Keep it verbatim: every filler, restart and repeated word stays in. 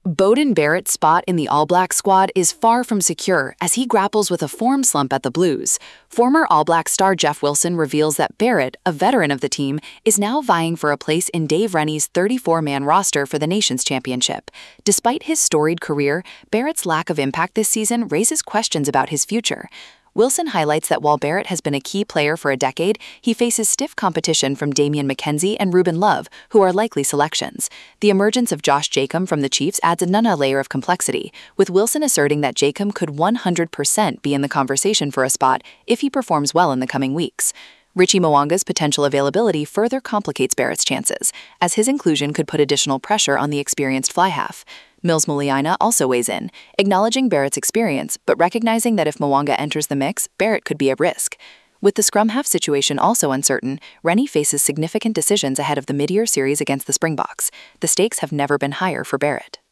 Beauden Barrett's spot in the All Black squad is far from secure as he grapples with a form slump at the Blues. Former All Black star Jeff Wilson reveals that Barrett, a veteran of the team, is now vying for a place in Dave Rennie's thirty-four man roster for the Nations Championship. Despite his storied career, Barrett's lack of impact this season raises questions about his future. Wilson highlights that while Barrett has been a key player for a decade, he faces stiff competition from Damian McKenzie and Ruben Love, who are likely selections. The emergence of Josh Jacomb from the Chiefs adds another layer of complexity, with Wilson asserting that Jacomb could one hundred percent be in the conversation for a spot if he performs well in the coming weeks. Richie Mo'unga's potential availability further complicates Barrett's chances, as his inclusion could put additional pressure on the experienced fly half. Mills Muliaina also weighs in, acknowledging Barrett's experience, but recognizing that if Mo'unga enters the mix, Barrett could be at risk. With the scrum half situation also uncertain, Rennie faces significant decisions ahead of the mid-year series against the Springboks. The stakes have never been higher for Barrett.